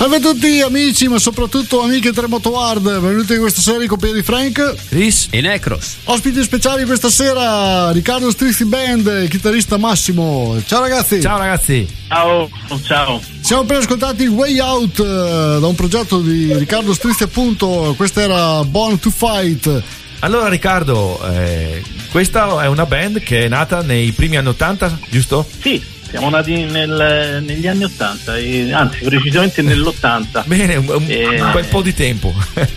Salve a tutti amici, ma soprattutto amiche Tremoto Hard. Benvenuti in questa serie con Piedi Frank, Chris e Necros. Ospiti speciali questa sera, Riccardo Strizzi Band, chitarrista Massimo. Ciao ragazzi. Ciao ragazzi. Ciao. Siamo appena ascoltati Way Out da un progetto di Riccardo Strizzi, appunto. Questa era Born to Fight. Allora Riccardo, questa è una band che è nata nei primi anni 80, giusto? Sì. Siamo nati negli anni 80, anzi precisamente nell'80. Bene, un bel po' di tempo.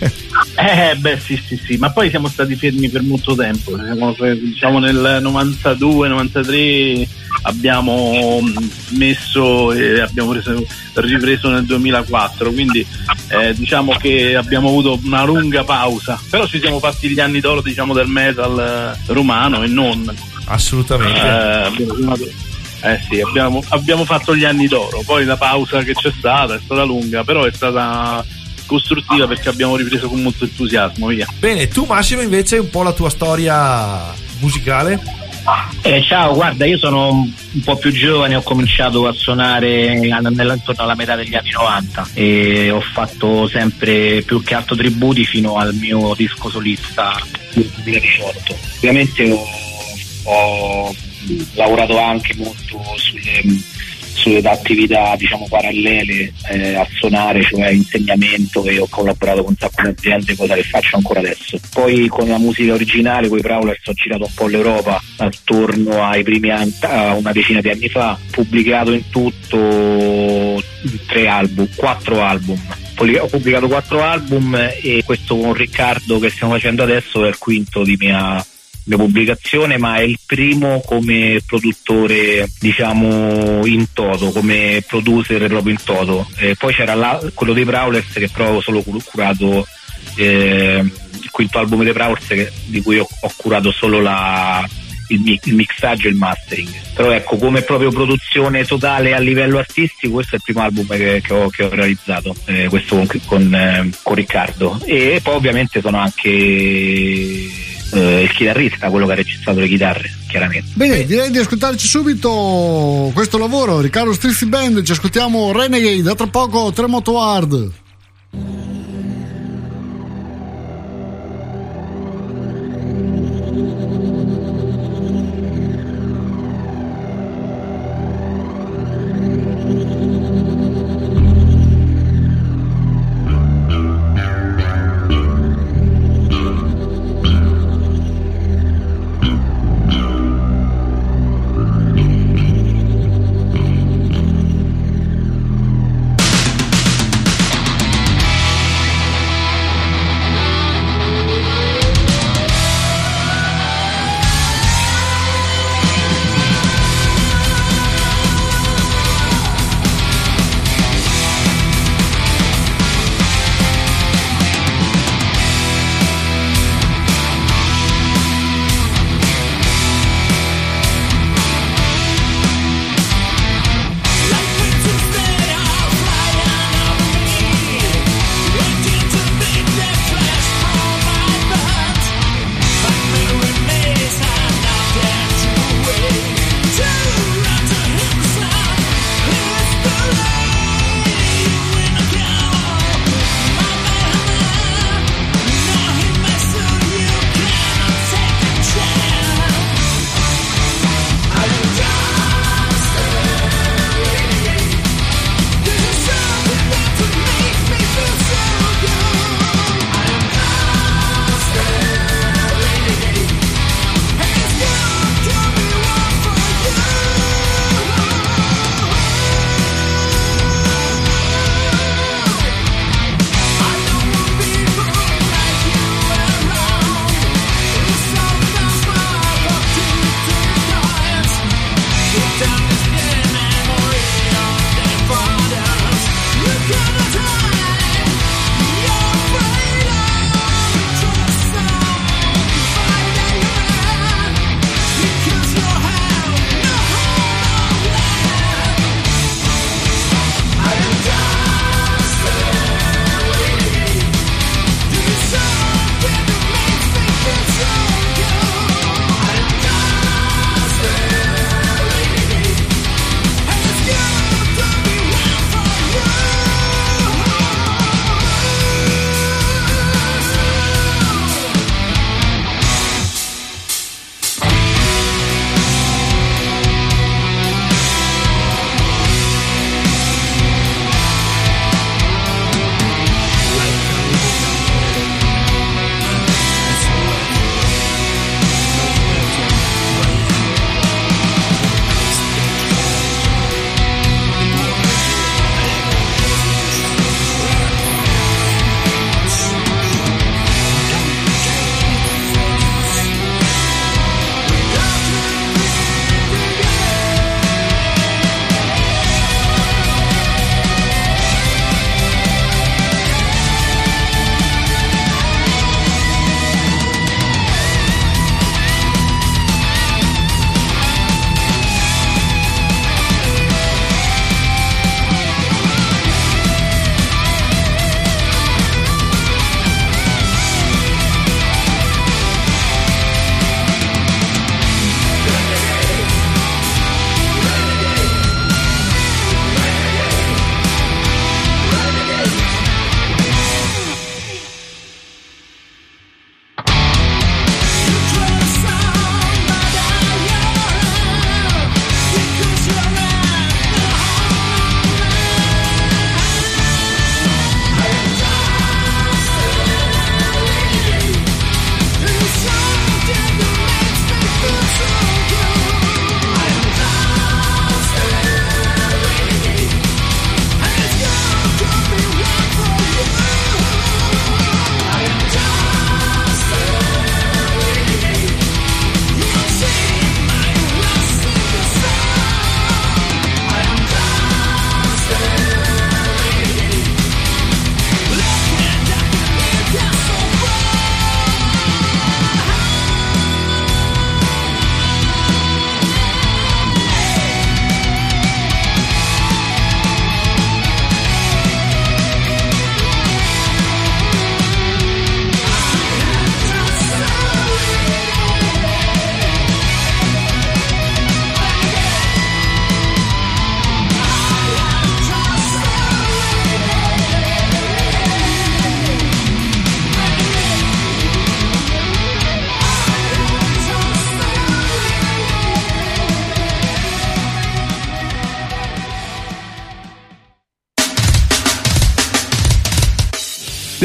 Sì, ma poi siamo stati fermi per molto tempo. Diciamo nel 92-93 abbiamo messo e abbiamo ripreso nel 2004, quindi diciamo che abbiamo avuto una lunga pausa, però ci siamo fatti gli anni d'oro, diciamo, del metal romano e non. Assolutamente. Sì, abbiamo fatto gli anni d'oro, poi la pausa che c'è stata è stata lunga, però è stata costruttiva perché abbiamo ripreso con molto entusiasmo, via. Bene, tu Massimo invece un po' la tua storia musicale? Ciao, guarda, io sono un po' più giovane, ho cominciato a suonare intorno alla metà degli anni 90 e ho fatto sempre più che altro tributi fino al mio disco solista del 2018. Ovviamente ho lavorato anche molto sulle attività, diciamo, parallele a suonare, cioè insegnamento, e ho collaborato con un sacco di aziende, cosa che faccio ancora adesso. Poi con la musica originale, con i Prowlers, ho girato un po' l'Europa attorno ai primi anni, una decina di anni fa, pubblicato in tutto 4 album. Ho pubblicato 4 album e questo con Riccardo che stiamo facendo adesso è il quinto di mia pubblicazione, ma è il primo come produttore, diciamo, in toto, come producer proprio in toto. Poi c'era quello dei Prowlers, che però ho solo curato il quinto album dei Prowlers, di cui ho curato solo il mixaggio e il mastering. Però ecco, come proprio produzione totale a livello artistico, questo è il primo album che ho realizzato, questo con Riccardo. E poi ovviamente sono anche il chitarrista, quello che ha registrato le chitarre, chiaramente. Bene, direi di ascoltarci subito questo lavoro, Riccardo Strizzi Band. Ci ascoltiamo Renegade, da tra poco Tremoto Hard.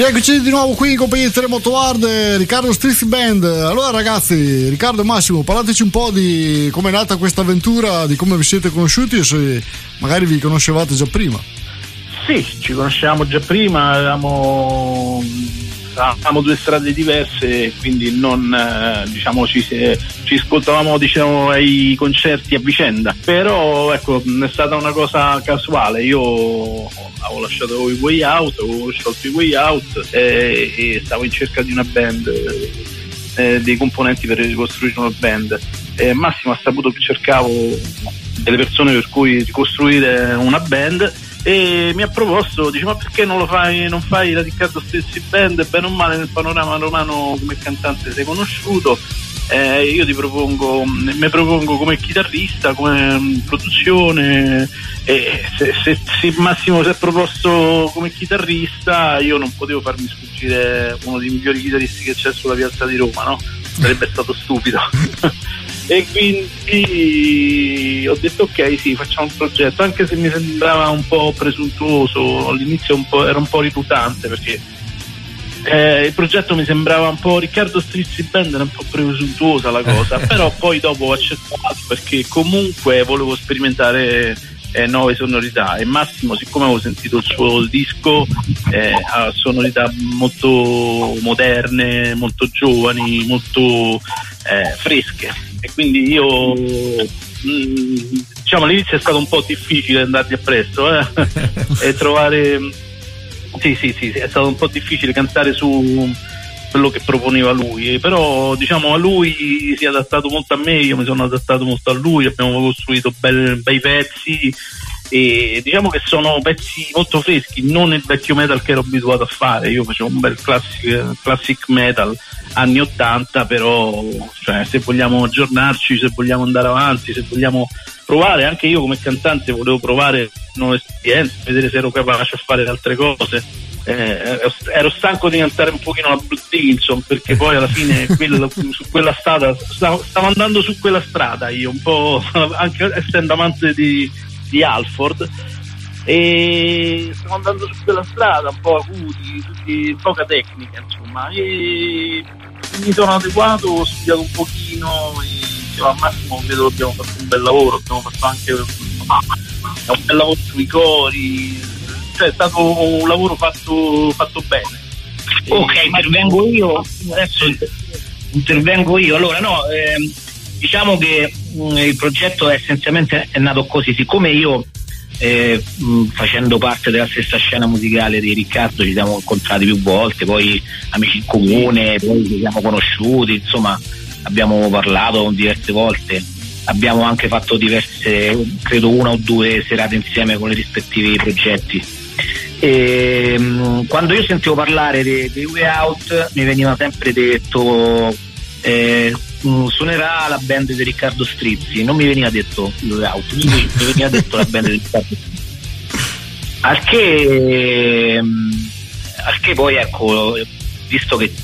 Rieccoci di nuovo qui in compagnia di Terremoto Hard, Riccardo Strizzi Band. Allora ragazzi, Riccardo e Massimo, parlateci un po' di come è nata questa avventura, di come vi siete conosciuti e se magari vi conoscevate già prima. Sì, ci conoscevamo già prima, avevamo due strade diverse, quindi non ci ascoltavamo ai concerti a vicenda, però ecco, è stata una cosa casuale. Io avevo lasciato i Way Out, avevo sciolto i Way Out e stavo in cerca di una band, dei componenti per ricostruire una band. Massimo ha saputo che cercavo delle persone per cui ricostruire una band e mi ha proposto, dice: ma perché non fai la Riccardo Strizzi Band? Bene o male nel panorama romano come cantante sei conosciuto, io mi propongo come chitarrista, come produzione, e se Massimo si è proposto come chitarrista, io non potevo farmi sfuggire uno dei migliori chitarristi che c'è sulla piazza di Roma, no? Sarebbe stato stupido. E quindi ho detto ok, sì, facciamo un progetto, anche se mi sembrava un po' presuntuoso all'inizio, era un po' rifiutante, perché il progetto mi sembrava un po' Riccardo Strizzi Band, era un po' presuntuosa la cosa, però poi dopo ho accettato perché comunque volevo sperimentare nuove sonorità, e Massimo, siccome avevo sentito il suo disco, ha sonorità molto moderne, molto giovani, molto fresche, e quindi io all'inizio è stato un po' difficile andarti appresso e trovare sì, è stato un po' difficile cantare su quello che proponeva lui, però a lui si è adattato molto a me, io mi sono adattato molto a lui, abbiamo costruito bei pezzi, e diciamo che sono pezzi molto freschi, non il vecchio metal che ero abituato a fare. Io facevo un bel classic metal anni 80, però se vogliamo aggiornarci, se vogliamo andare avanti, se vogliamo provare, anche io come cantante volevo provare nuove esperienze, vedere se ero capace a fare altre cose. Ero stanco di cantare un pochino la Bruce Dickinson, perché poi alla fine su quella strada stavo andando su quella strada io, un po' anche essendo amante di Halford, e stavo andando su quella strada un po' acuti, poca tecnica, insomma, e mi sono adeguato, ho studiato un pochino e al massimo vedo che abbiamo fatto un bel lavoro, abbiamo fatto anche un bel lavoro sui cori, è stato un lavoro fatto bene. Ok, intervengo io. Allora diciamo che il progetto essenzialmente è nato così, siccome io facendo parte della stessa scena musicale di Riccardo ci siamo incontrati più volte, poi amici in comune, poi ci siamo conosciuti, insomma abbiamo parlato diverse volte, abbiamo anche fatto credo 1 o 2 serate insieme con i rispettivi progetti, e quando io sentivo parlare dei Way Out mi veniva sempre detto suonerà la band di Riccardo Strizzi, non mi veniva detto Way Out, mi veniva detto la band di Riccardo Strizzi, al che poi ecco, visto che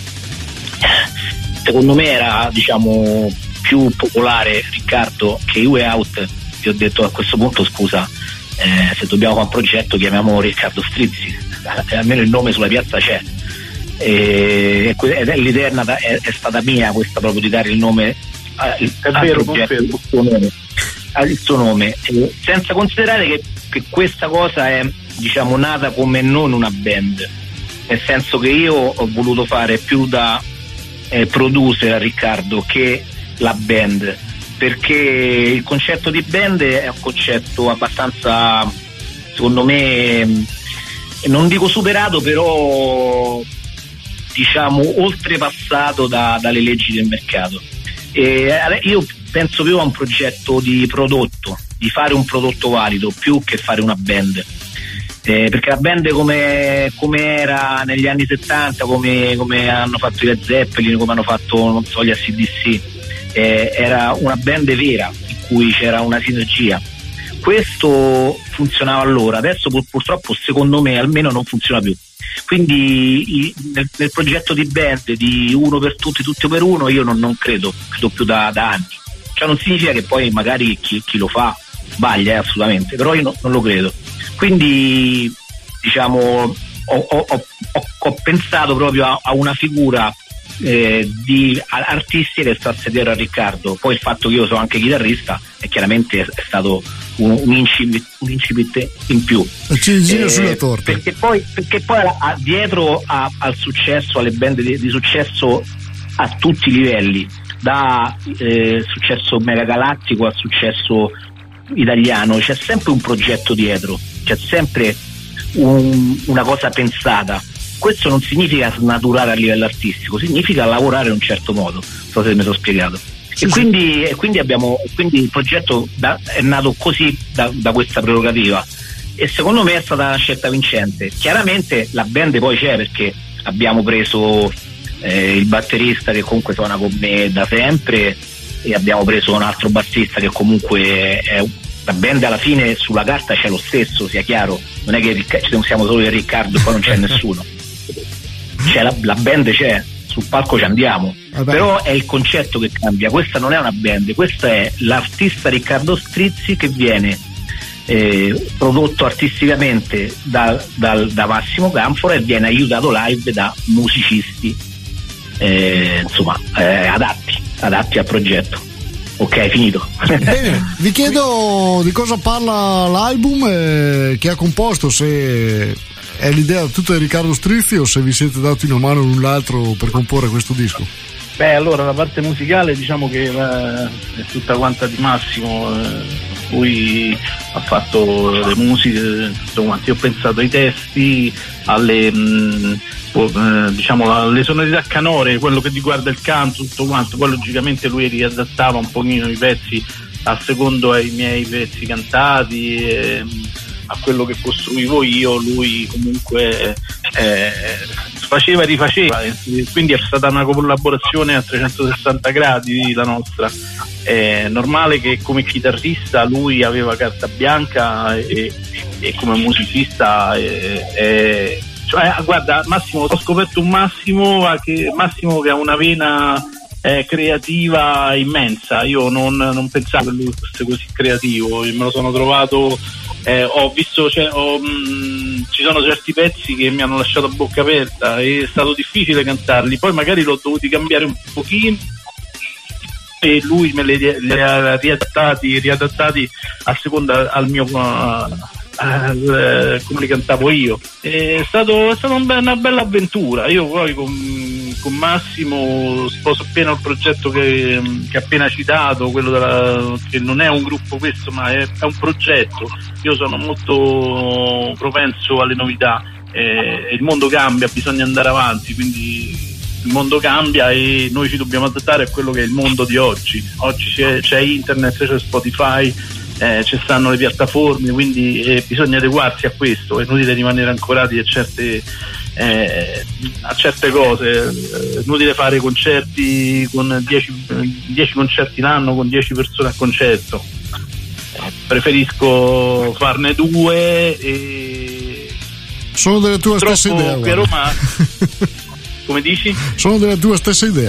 secondo me era più popolare Riccardo che i Way Out, vi ho detto a questo punto scusa, se dobbiamo fare un progetto chiamiamo Riccardo Strizzi, almeno il nome sulla piazza c'è, ed l'idea è stata mia questa, proprio di dare il nome al progetto, il suo nome, senza considerare che questa cosa è nata come non una band, nel senso che io ho voluto fare più da producer a Riccardo che la band, perché il concetto di band è un concetto abbastanza, secondo me, non dico superato, però oltrepassato dalle leggi del mercato. Io penso più a un progetto di prodotto, di fare un prodotto valido più che fare una band, perché la band come era negli anni 70, come hanno fatto i Led Zeppelin, come hanno fatto gli AC/DC, era una band vera in cui c'era una sinergia. Questo funzionava allora, adesso purtroppo secondo me almeno non funziona più. Quindi nel progetto di band di uno per tutti, tutti per uno, io non credo più da anni. Non significa che poi magari chi lo fa sbaglia, assolutamente, però io non lo credo. Quindi ho pensato proprio a una figura di artisti che stasse dietro a Riccardo. Poi il fatto che io sono anche chitarrista è chiaramente è stato un incipit in più, sulla torta, perché poi dietro al successo, alle band di successo a tutti i livelli, da successo megagalattico a successo italiano, c'è sempre un progetto dietro, c'è sempre una cosa pensata. Questo non significa snaturare a livello artistico, significa lavorare in un certo modo, non so se mi sono spiegato. Sì, e quindi il progetto è nato così da questa prerogativa, e secondo me è stata una scelta vincente. Chiaramente la band poi c'è, perché abbiamo preso il batterista che comunque suona con me da sempre, e abbiamo preso un altro bassista che comunque la band alla fine sulla carta c'è lo stesso, sia chiaro, non è che siamo solo io e Riccardo e poi non c'è nessuno, c'è la band, c'è, sul palco ci andiamo. Però è il concetto che cambia. Questa non è una band, questa è l'artista Riccardo Strizzi che viene prodotto artisticamente da Massimo Canfora e viene aiutato live da musicisti adatti al progetto. Ok, finito. Bene, vi chiedo di cosa parla l'album che ha composto, se è l'idea tutta di Riccardo Strizzi o se vi siete dati una mano l'un l'altro per comporre questo disco. Beh, allora la parte musicale diciamo che è tutta quanta di Massimo, lui ha fatto le musiche, tutto quanto. Io ho pensato ai testi, alle alle sonorità canore, quello che riguarda il canto, tutto quanto. Poi logicamente lui riadattava un pochino i pezzi a secondo ai miei pezzi cantati, a quello che costruivo io. Lui comunque faceva e rifaceva, quindi è stata una collaborazione a 360 gradi la nostra. È normale che come chitarrista lui aveva carta bianca e come musicista guarda, Massimo, ho scoperto un Massimo che ha una vena creativa immensa. Io non pensavo che lui fosse così creativo, me lo sono trovato, ho visto, ci sono certi pezzi che mi hanno lasciato a bocca aperta, è stato difficile cantarli, poi magari l'ho dovuti cambiare un pochino e lui me li ha riadattati a seconda al mio come li cantavo io. È stata una bella avventura. Io poi con Massimo sposo appena il progetto che appena citato, quello che non è un gruppo questo, ma è un progetto. Io sono molto propenso alle novità, il mondo cambia, bisogna andare avanti, quindi il mondo cambia e noi ci dobbiamo adattare a quello che è il mondo di oggi. Oggi c'è internet, c'è Spotify, ci stanno le piattaforme, quindi bisogna adeguarsi a questo. È inutile rimanere ancorati a certe cose, è inutile fare concerti con 10 concerti l'anno con 10 persone a concerto. Preferisco farne 2 e sono della tua stessa idea. Che Roma come dici? Sono della tua stessa idea.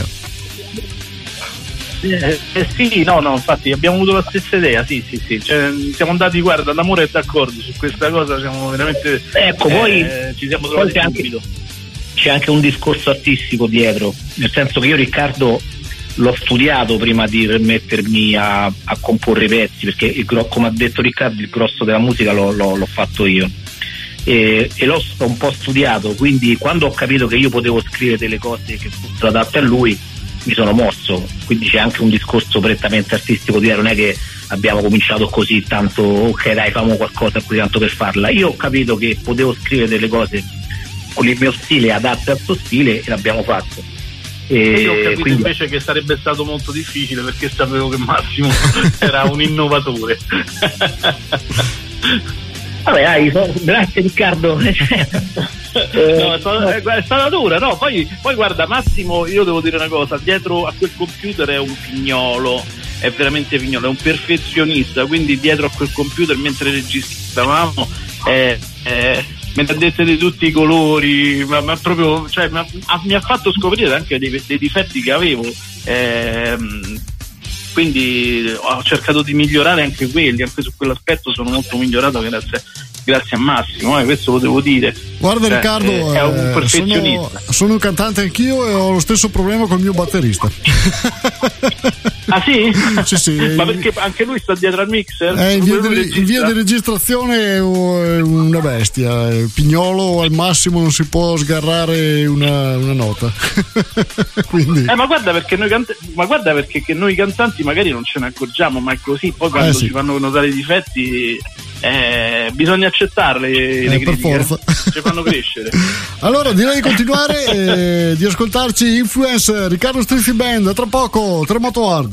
Sì, no, infatti abbiamo avuto la stessa idea, sì. Cioè, siamo andati, guarda, l'amore è d'accordo su questa cosa, siamo veramente poi ci siamo trovati subito. C'è anche un discorso artistico dietro, nel senso che io Riccardo l'ho studiato prima di mettermi a comporre i pezzi, perché come ha detto Riccardo, il grosso della musica l'ho fatto io e l'ho un po' studiato, quindi quando ho capito che io potevo scrivere delle cose che fossero adatte a lui mi sono mosso. Quindi c'è anche un discorso prettamente artistico dietro, non è che abbiamo cominciato così tanto, ok dai facciamo qualcosa qui tanto per farla. Io ho capito che potevo scrivere delle cose con il mio stile, adatte al suo stile, e l'abbiamo fatto. Io ho capito invece che sarebbe stato molto difficile, perché sapevo che Massimo era un innovatore. Vabbè, grazie Riccardo. No, è stata dura, no? Poi guarda, Massimo, io devo dire una cosa: dietro a quel computer è un pignolo, è veramente pignolo, è un perfezionista, quindi dietro a quel computer mentre registravamo me ne ha dette di tutti i colori, ma proprio, cioè, mi ha fatto scoprire anche dei difetti che avevo. quindi ho cercato di migliorare anche quelli, anche su quell'aspetto sono molto migliorato grazie a Massimo, questo lo devo dire. Guarda Riccardo, è un perfezionista. Sono un cantante anch'io e ho lo stesso problema col mio batterista. Ah sì? Sì. Ma perché anche lui sta dietro al mixer? In via di registrazione è una bestia. Pignolo al massimo non si può sgarrare una nota. Quindi. Ma guarda perché noi cantanti magari non ce ne accorgiamo, ma è così. Poi quando ci fanno notare i difetti bisogna accettarle le critiche, per forza. Ci fanno crescere. Allora direi di continuare e di ascoltarci Influence, Riccardo Strizzi Band. Tra poco Terremoto Hard.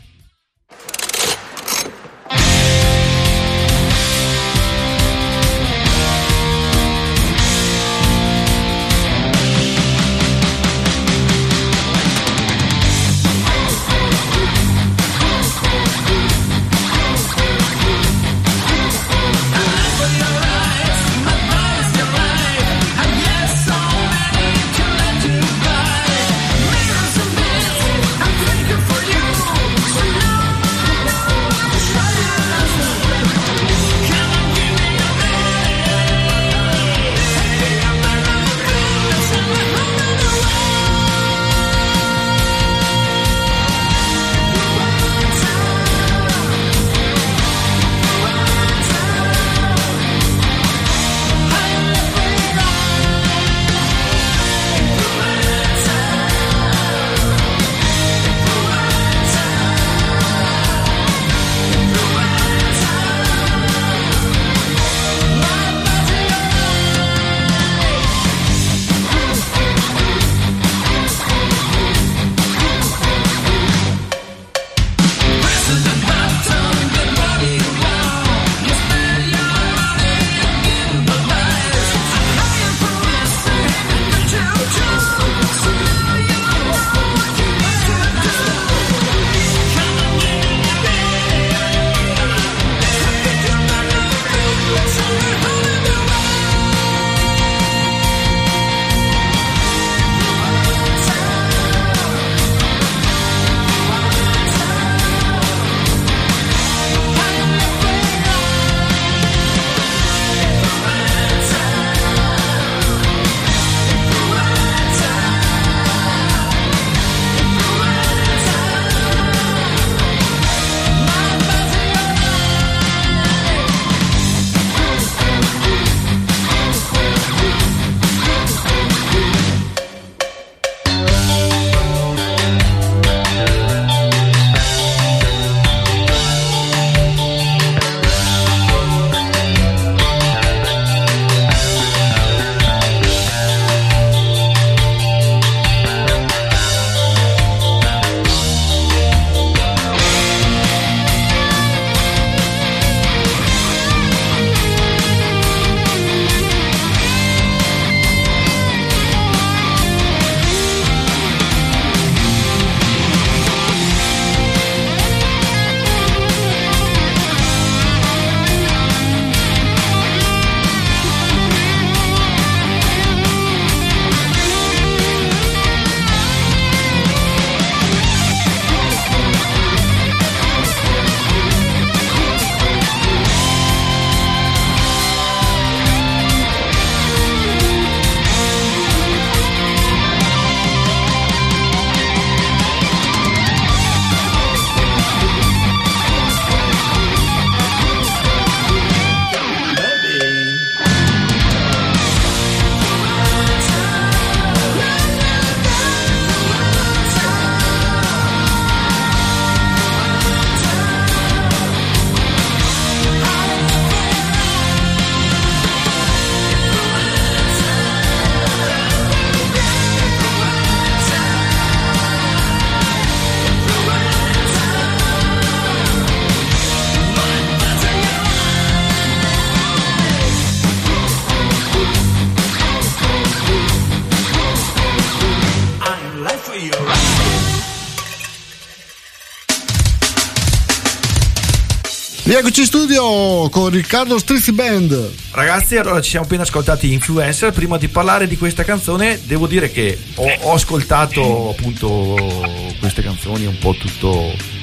Rieccoci in studio con Riccardo Strizzi Band. Ragazzi, allora ci siamo appena ascoltati Influencer. Prima di parlare di questa canzone devo dire che ho ascoltato appunto queste canzoni un po' tutto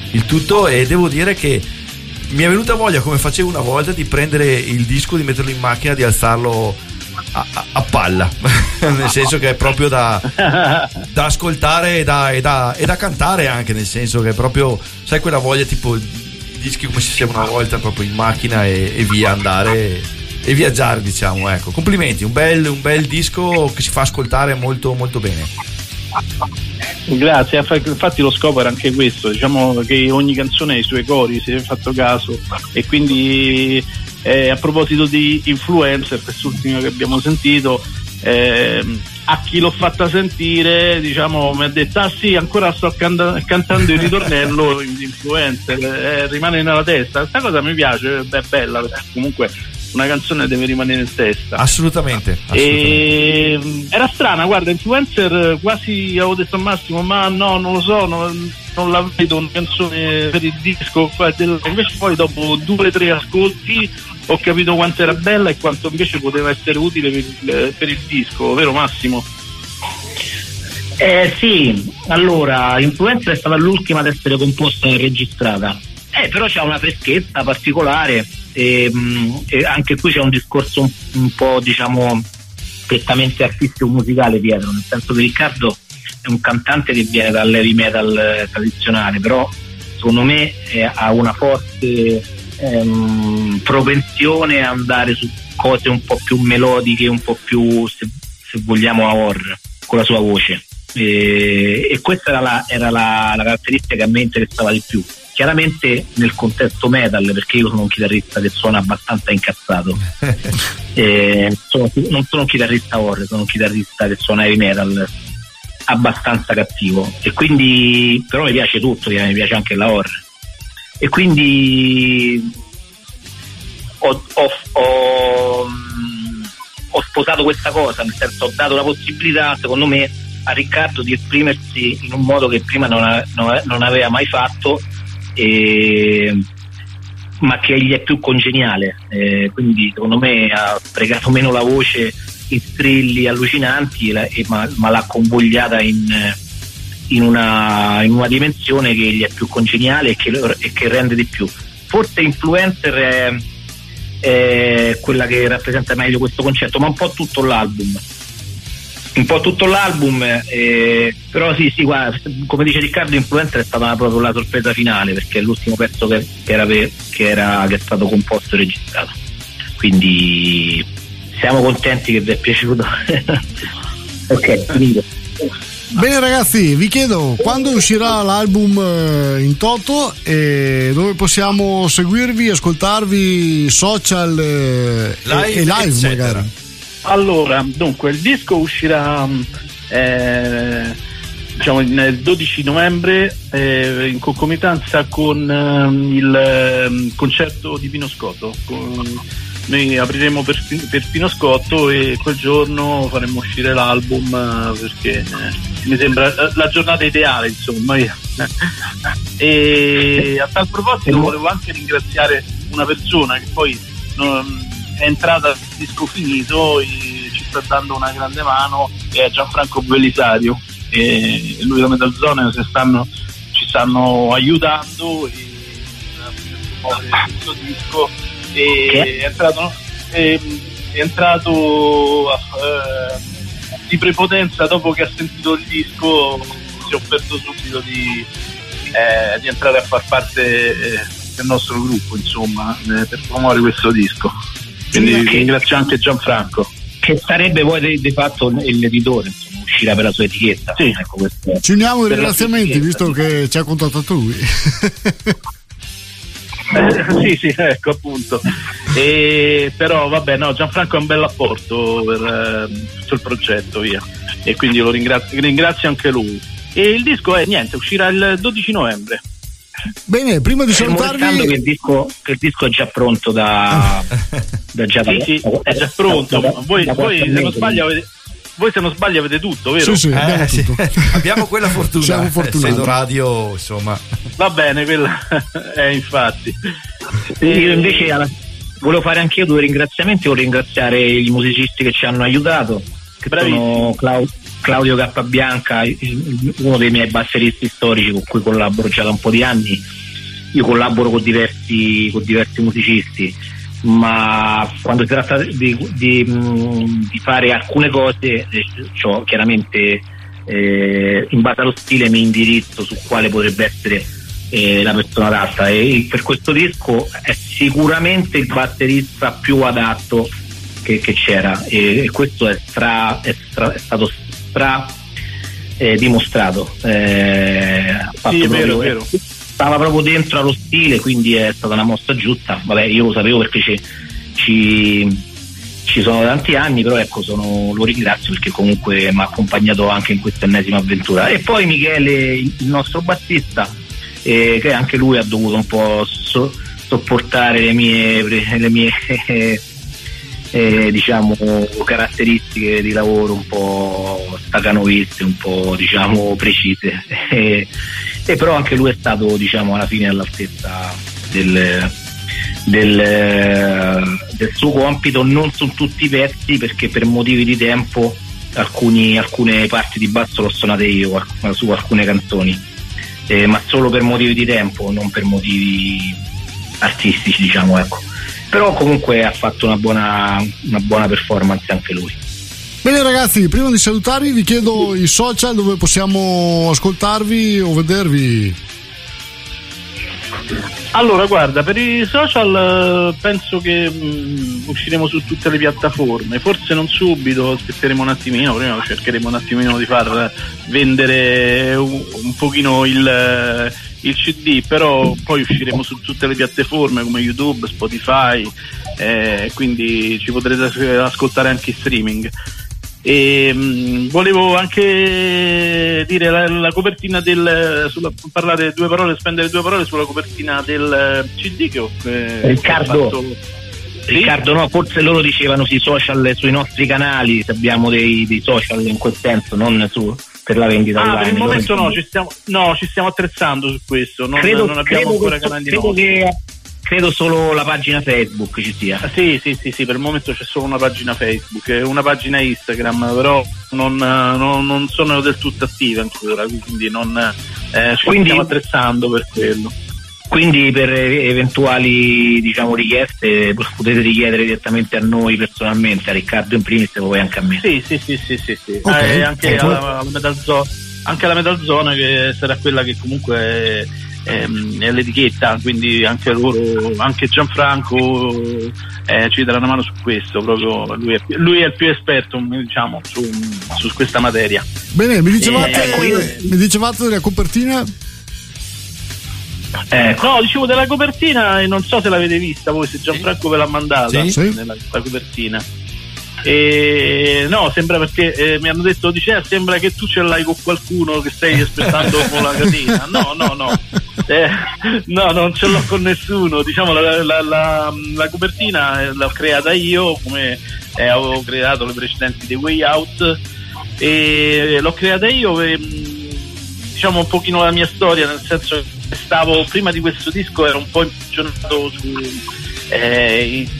il tutto, e devo dire che mi è venuta voglia, come facevo una volta, di prendere il disco, di metterlo in macchina, di alzarlo a palla nel senso che è proprio da ascoltare e da cantare anche, nel senso che è proprio, sai, quella voglia, tipo i dischi come si faceva una volta, proprio in macchina e via andare e viaggiare, diciamo. Ecco, complimenti, un bel disco che si fa ascoltare molto molto bene. Grazie, infatti lo scopo era anche questo, diciamo che ogni canzone ha i suoi cori, se hai fatto caso, e quindi a proposito di influencer, quest'ultimo che abbiamo sentito, a chi l'ho fatta sentire, diciamo, mi ha detto: ah sì, ancora sto cantando il ritornello di influencer, rimane nella testa. Questa cosa mi piace, è bella, perché comunque una canzone deve rimanere in testa. Assolutamente. E era strana, guarda, influencer, quasi avevo detto a Massimo: ma no, non lo so, non la vedo una canzone per il disco. Invece poi dopo 2 o 3 ascolti ho capito quanto era bella e quanto invece poteva essere utile per il disco, vero Massimo? Sì, allora Influencer è stata l'ultima ad essere composta e registrata, però c'ha una freschezza particolare, e anche qui c'è un discorso un po', diciamo, prettamente artistico musicale dietro, nel senso che Riccardo è un cantante che viene dall'heavy metal tradizionale, però secondo me ha una forte propensione a andare su cose un po' più melodiche, un po' più, se vogliamo, a horror con la sua voce, e questa era la caratteristica che a me interessava di più. Chiaramente nel contesto metal, perché io sono un chitarrista che suona abbastanza incazzato, non sono un chitarrista horror, sono un chitarrista che suona heavy metal abbastanza cattivo, e quindi però mi piace tutto, mi piace anche la horror, e quindi ho sposato questa cosa, nel senso ho dato la possibilità, secondo me, a Riccardo di esprimersi in un modo che prima non aveva mai fatto, ma che gli è più congeniale, quindi secondo me ha sprecato meno la voce in strilli allucinanti, ma l'ha convogliata in una dimensione che gli è più congeniale e che rende di più. Forse Influencer è quella che rappresenta meglio questo concetto, ma un po' tutto l'album, però sì, guarda, come dice Riccardo, Influencer è stata proprio la sorpresa finale, perché è l'ultimo pezzo che è stato composto e registrato, quindi siamo contenti che vi è piaciuto. Ok, finito. Bene ragazzi, vi chiedo quando uscirà l'album in toto e dove possiamo seguirvi, ascoltarvi, social e live magari. Allora, dunque, il disco uscirà diciamo il 12 novembre in concomitanza con il concerto di Pino Scotto. Noi apriremo per Pino Scotto e quel giorno faremo uscire l'album, perché mi sembra la giornata ideale, insomma. E a tal proposito volevo anche ringraziare una persona che poi è entrata al disco finito e ci sta dando una grande mano, che è Gianfranco Belisario, e lui e la Metalzone ci stanno aiutando e questo disco è entrato di prepotenza dopo che ha sentito il disco, si è offerto subito di entrare a far parte del nostro gruppo, insomma, per promuovere questo disco. Quindi ringrazio anche Gianfranco, che sarebbe poi di fatto l'editore, insomma, uscirà per la sua etichetta. Sì. Ecco, ci uniamo ai ringraziamenti, visto che ci ha contattato lui. Sì, ecco, appunto. Però vabbè, no, Gianfranco è un bel apporto per tutto il progetto, via, e quindi lo ringrazio anche lui. E il disco uscirà il 12 novembre. Bene, prima di salutarvi, che il disco è già pronto da già da, sì, è già pronto. Voi se non sbaglio avete tutto, vero? Sì, abbiamo tutto. Abbiamo quella fortuna. Siamo fortunati. Essendo radio, insomma. Va bene, quella infatti. Io invece volevo fare anche io 2 ringraziamenti. Volevo ringraziare i musicisti che ci hanno aiutato, che sono Claudio Cappabianca, uno dei miei batteristi storici con cui collaboro già da un po' di anni. Io collaboro con diversi musicisti, ma quando si tratta di fare alcune cose, chiaramente in base allo stile mi indirizzo su quale potrebbe essere la persona adatta, e per questo disco è sicuramente il batterista più adatto che c'era, e questo è stato dimostrato. Sì, è vero. Stava proprio dentro allo stile, quindi è stata una mossa giusta. Vabbè, io lo sapevo perché ci sono tanti anni, però ecco, lo ringrazio perché comunque mi ha accompagnato anche in questa ennesima avventura. E poi Michele, il nostro bassista, che anche lui ha dovuto un po' sopportare le mie diciamo caratteristiche di lavoro un po' stacanoviste, un po' diciamo precise, e però anche lui è stato, diciamo, alla fine all'altezza del suo compito, non su tutti i pezzi, perché per motivi di tempo alcune parti di basso l'ho suonate io su alcune canzoni, ma solo per motivi di tempo, non per motivi artistici, diciamo, ecco. Però comunque ha fatto una buona performance anche lui. Bene ragazzi, prima di salutarvi vi chiedo i social dove possiamo ascoltarvi o vedervi. Allora, guarda, per i social penso che usciremo su tutte le piattaforme, forse non subito, aspetteremo un attimino, prima cercheremo un attimino di far vendere un pochino il CD, però poi usciremo su tutte le piattaforme come YouTube, Spotify, quindi ci potrete ascoltare anche in streaming. E volevo anche dire la copertina parlare due parole, spendere due parole sulla copertina del CD che ho Riccardo, no, forse loro dicevano sui social, sui nostri canali, se abbiamo dei social in quel senso, non per la vendita online. Per il momento ci stiamo attrezzando su questo, non abbiamo ancora canali nostri. Credo solo la pagina Facebook ci sia. Sì, per il momento c'è solo una pagina Facebook e una pagina Instagram, però non sono del tutto attive ancora, quindi stiamo attrezzando per quello. Quindi per eventuali, diciamo, richieste potete richiedere direttamente a noi personalmente, a Riccardo in primis e poi anche a me. Sì. Okay. Anche alla Metal Zone, che sarà quella che comunque è l'etichetta, quindi anche loro, anche Gianfranco ci darà una mano su questo, proprio lui è il più esperto, diciamo, su questa materia. Bene, mi dicevate della copertina? No, dicevo della copertina, e non so se l'avete vista voi, se Gianfranco ve l'ha mandata. Sì. La copertina. No, sembra, perché mi hanno detto, sembra che tu ce l'hai con qualcuno che stai aspettando con la catena. No, non ce l'ho con nessuno. Diciamo, la copertina l'ho creata io, come avevo creato le precedenti The Way Out, e l'ho creata io, diciamo un pochino la mia storia, nel senso che prima di questo disco ero un po' imprigionato in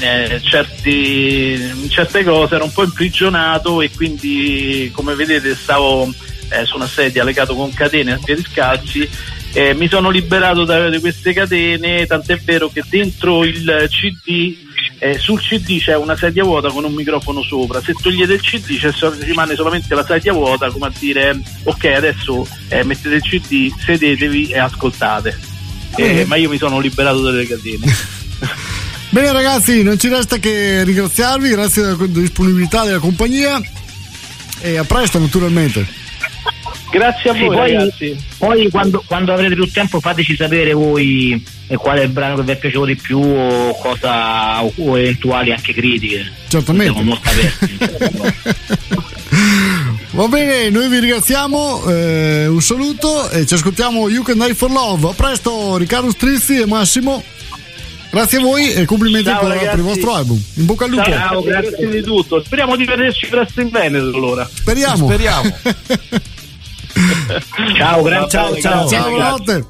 certe cose, ero un po' imprigionato, e quindi, come vedete, stavo su una sedia legato con catene a piedi scalzi. Mi sono liberato da queste catene, tant'è vero che dentro il CD, sul CD c'è una sedia vuota con un microfono sopra. Se togliete il CD rimane solamente la sedia vuota, come a dire ok, adesso mettete il CD, sedetevi e ascoltate. Ma io mi sono liberato dalle catene. Bene ragazzi, non ci resta che ringraziarvi, grazie della disponibilità della compagnia, e a presto naturalmente. Grazie a voi, ragazzi. Poi quando avrete più tempo fateci sapere voi qual è il brano che vi è piaciuto di più, o eventuali anche critiche. Certamente. Siamo molto aperti. Va bene, noi vi ringraziamo, un saluto e ci ascoltiamo You Can Die For Love. A presto Riccardo Strizzi e Massimo. Grazie a voi e complimenti per il vostro album. In bocca al lupo. Ciao, grazie di tutto. Speriamo di vederci presto in Veneto, allora. Speriamo. Ciao, grazie. Ciao, buonanotte.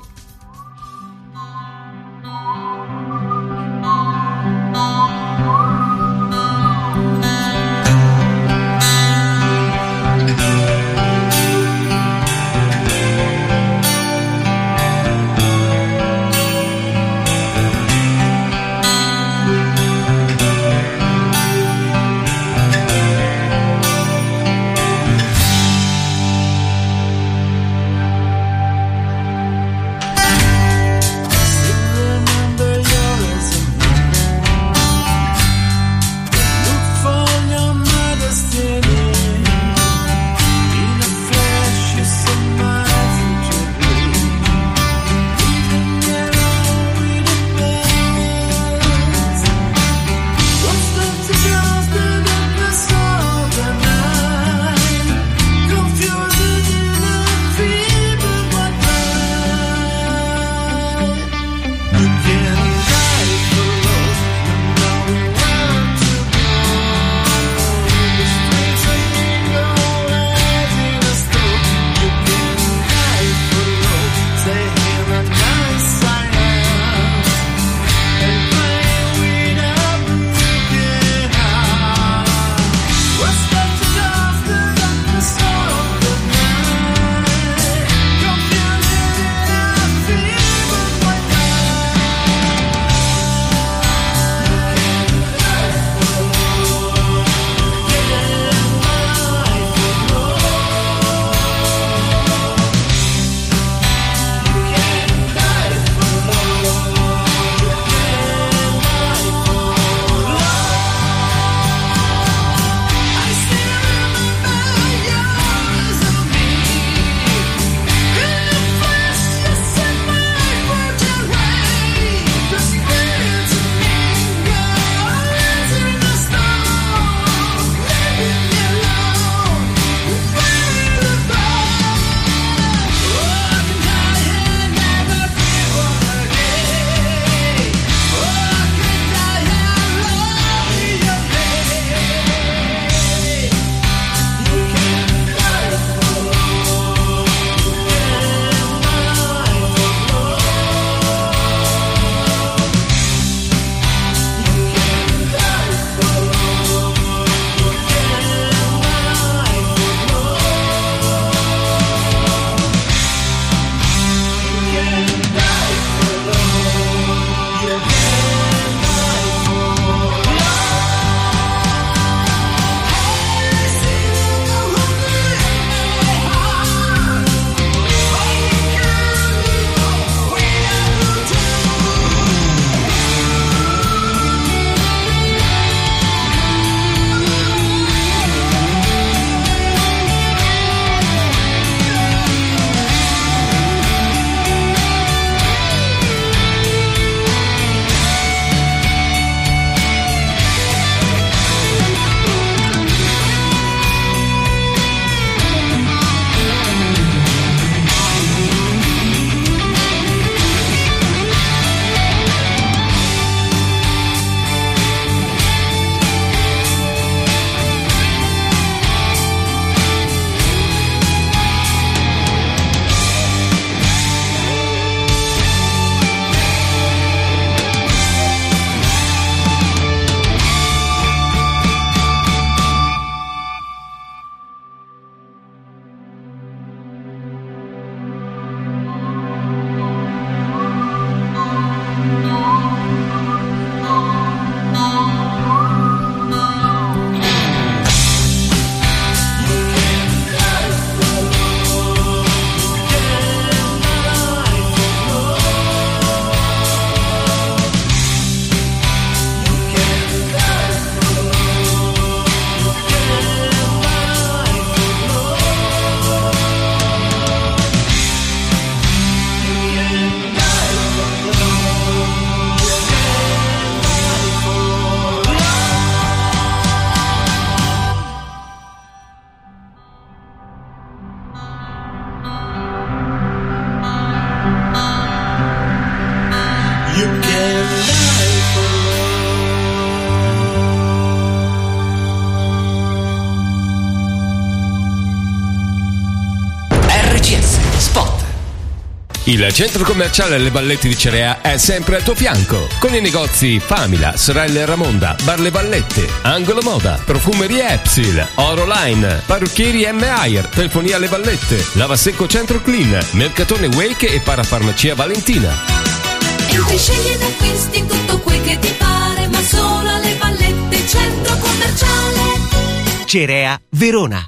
Spot. Il centro commerciale Le Vallette di Cerea è sempre al tuo fianco, con i negozi Famila, Sorelle Ramonda, Bar Le Vallette, Angolo Moda, Profumeria Epsil, Oro Line, Parrucchieri M-Air, Telefonia Le Vallette, Lavasecco Centro Clean, Mercatone Wake e Parafarmacia Valentina. Entri, scegli ed acquisti tutto quel che ti pare, ma solo alle Vallette, centro commerciale Cerea, Verona.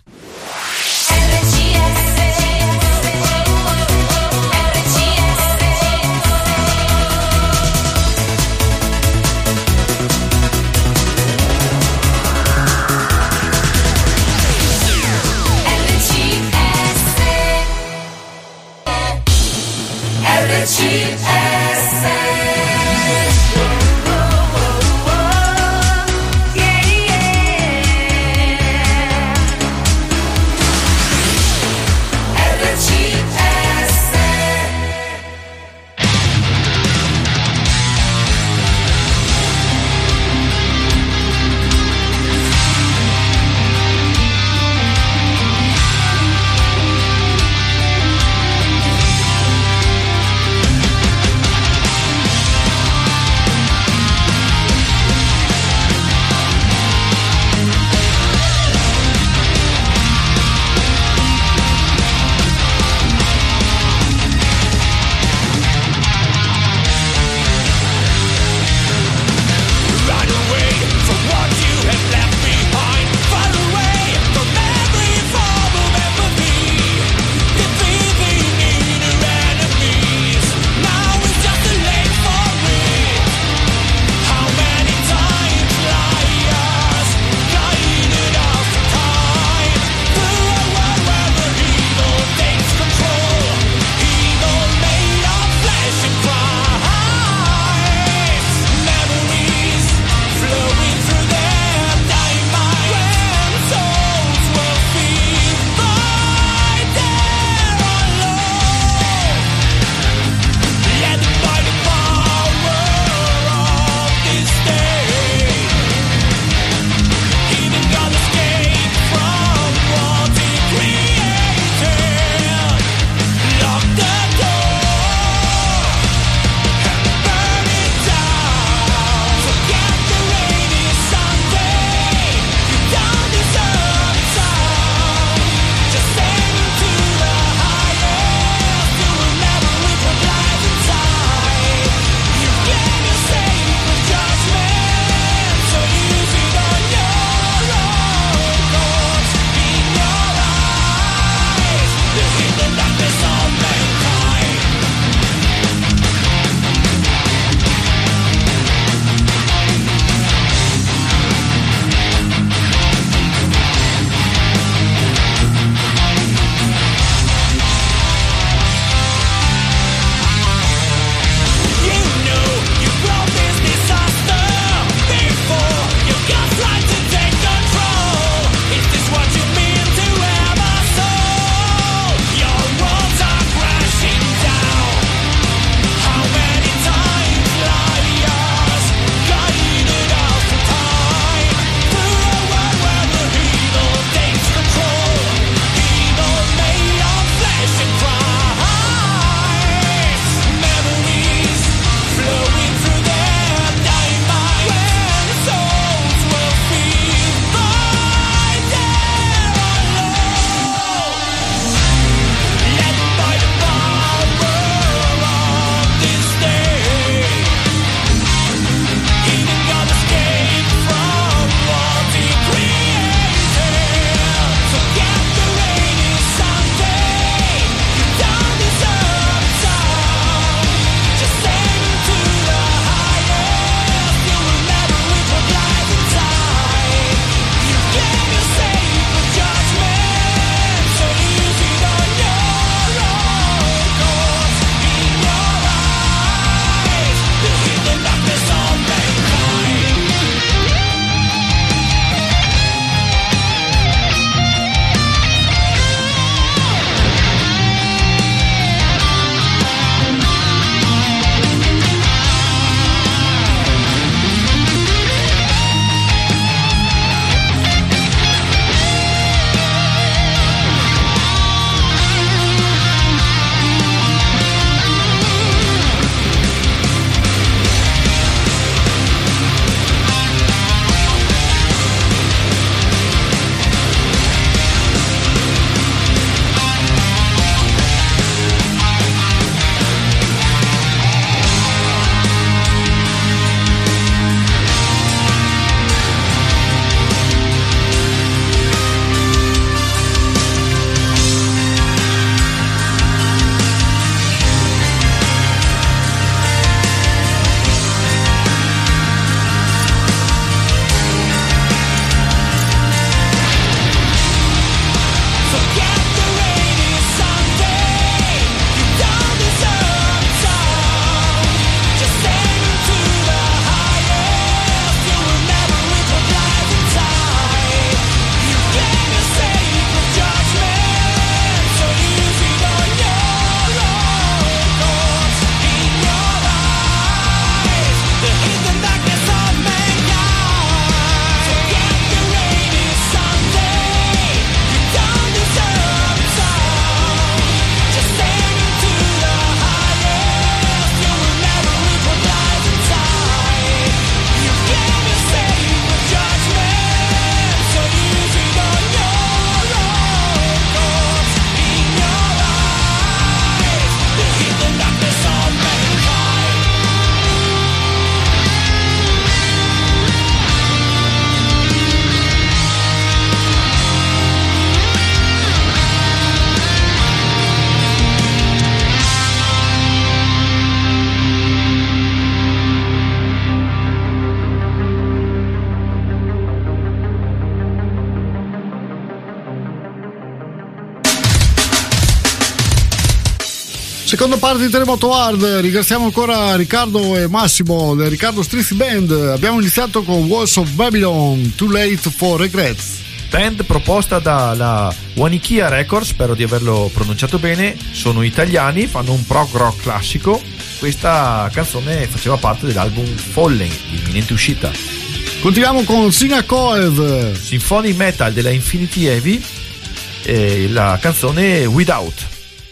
Seconda parte di Terremoto Hard, ringraziamo ancora Riccardo e Massimo del Riccardo Strizzi Band. Abbiamo iniziato con Walls of Babylon, Too Late for Regrets. Band proposta dalla Wanikia Records, spero di averlo pronunciato bene, sono italiani, fanno un prog rock classico. Questa canzone faceva parte dell'album Fallen, di imminente uscita. Continuiamo con Sina Coev, Symphony Metal della Infinity Heavy, e la canzone Without.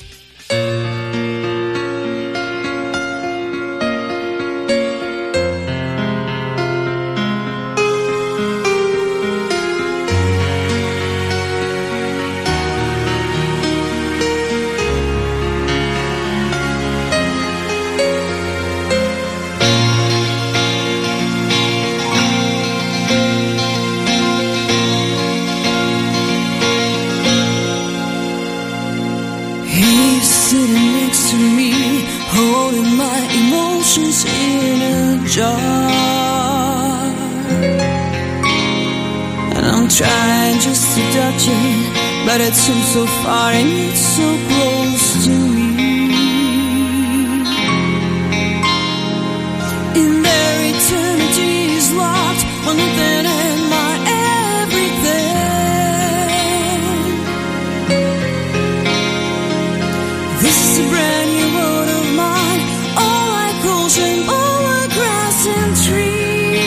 But it seems so far and yet so close to me. In their eternity is locked, one thing and my everything. This is a brand new world of mine, all like ocean, all like grass and trees.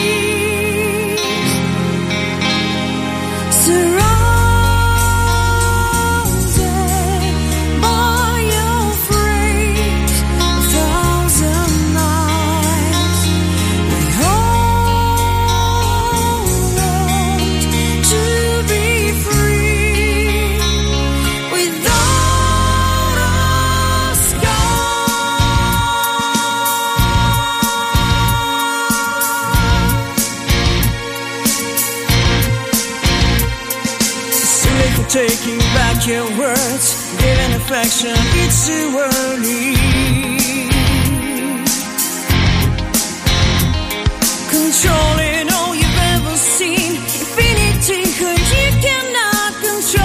Taking back your words, giving affection, it's too early. Controlling all you've ever seen, infinity who you cannot control.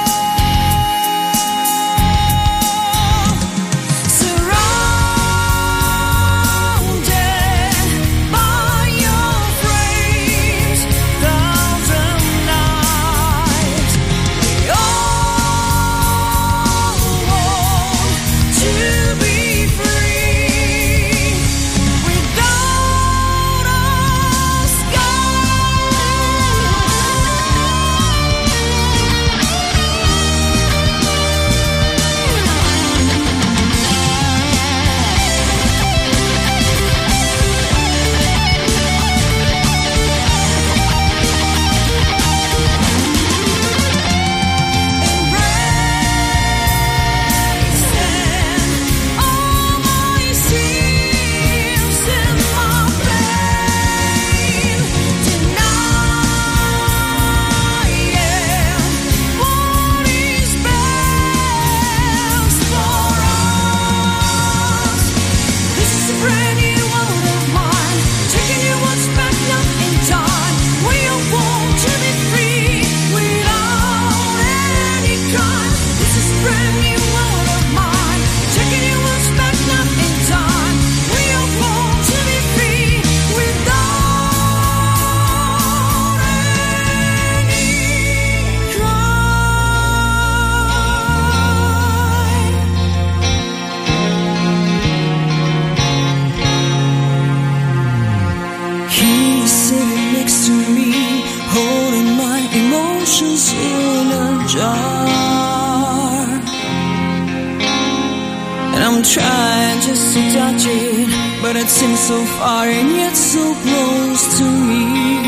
I'm trying just to touch it, but it seems so far and yet so close to me.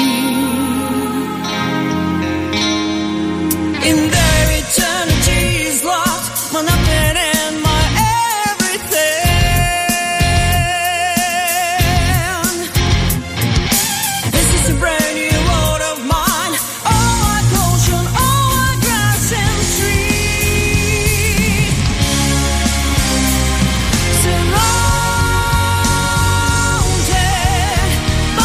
In their eternity is locked, my nothing and my everything. This is a brand new world of mine, all like ocean, all like grass and trees.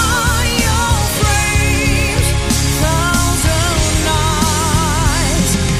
Surrounded by your frames, thousand nights.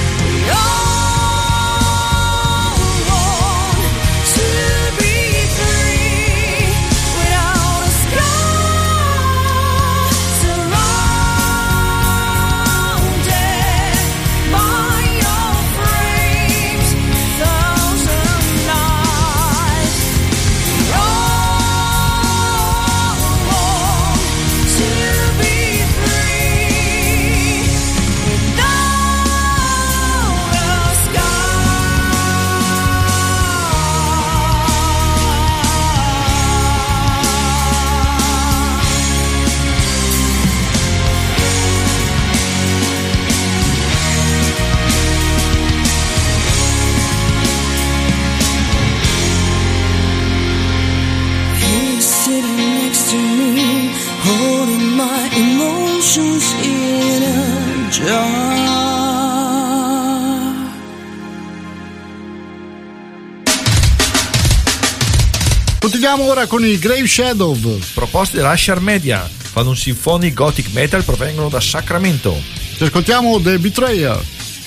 Continuiamo ora con i Grave Shadow. Proposti dalla Asher Media, fanno un symphonic gothic metal, provengono da Sacramento. Ci ascoltiamo The Betrayer.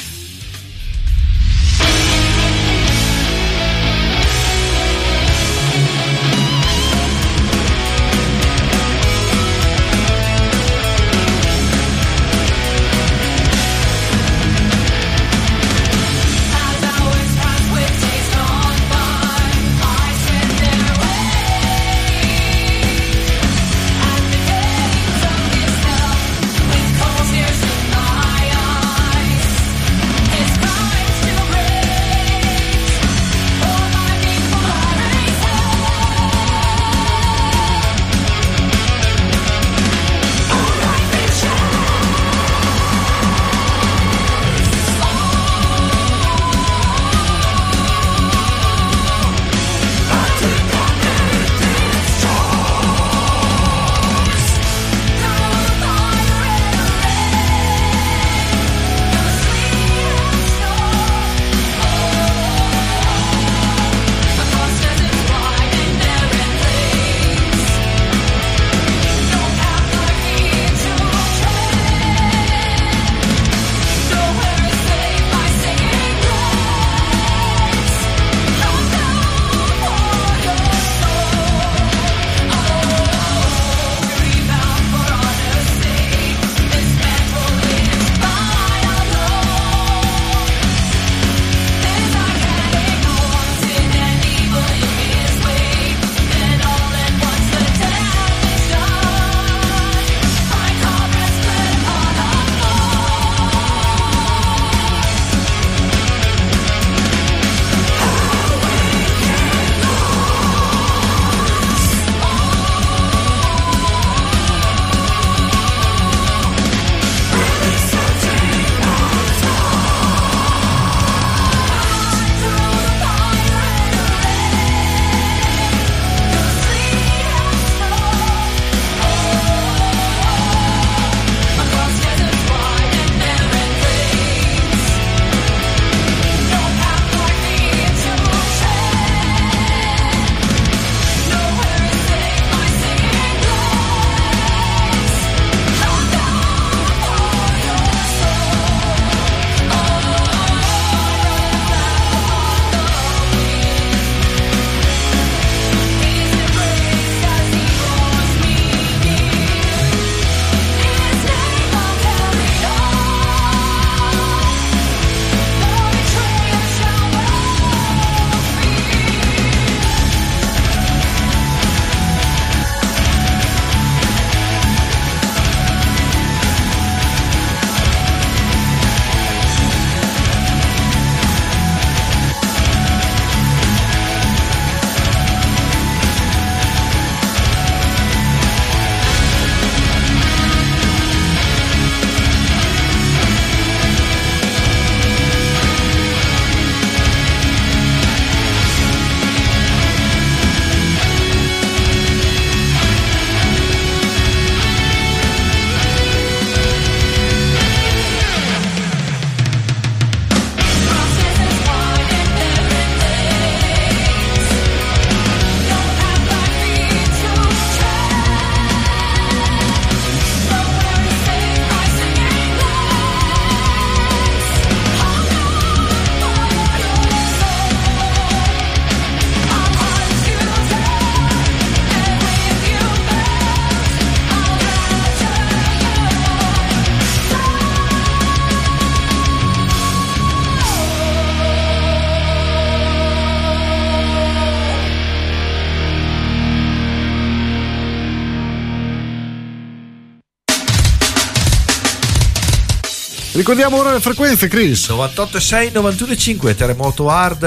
Ricordiamo ora le frequenze, Chris. 98.6, 91.5, Terremoto Hard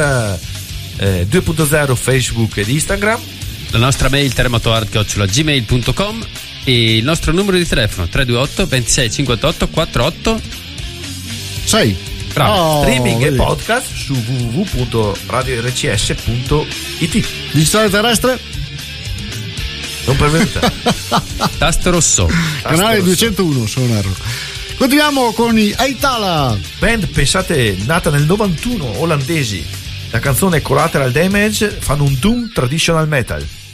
2.0 Facebook ed Instagram. La nostra mail terremotohard@gmail.com e il nostro numero di telefono 328 26 58 48 6. Bravo. Streaming e podcast su www.radiorcs.it. Digitale terrestre? Non pervenuta. Tasto rosso. Canale rosso. 201, se non erro. Continuiamo con i Aitala. Band, pensate, nata nel 91, olandesi. La canzone Collateral Damage fanno un doom traditional metal.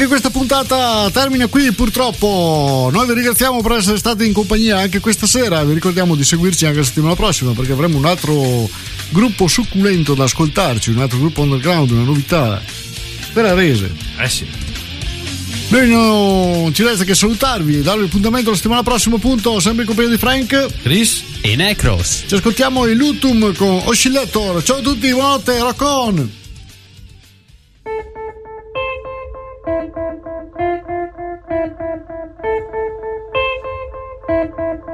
Anche questa puntata termina qui, purtroppo. Noi vi ringraziamo per essere stati in compagnia anche questa sera. Vi ricordiamo di seguirci anche la settimana prossima, perché avremo un altro gruppo succulento da ascoltarci, un altro gruppo underground, una novità per Arese. Sì. Noi non ci resta che salutarvi e darvi appuntamento la settimana prossima, appunto, sempre in compagnia di Frank, Chris e Necros. Ci ascoltiamo il Lutum con Oscillator. Ciao a tutti, buonanotte, rock on! Thank you.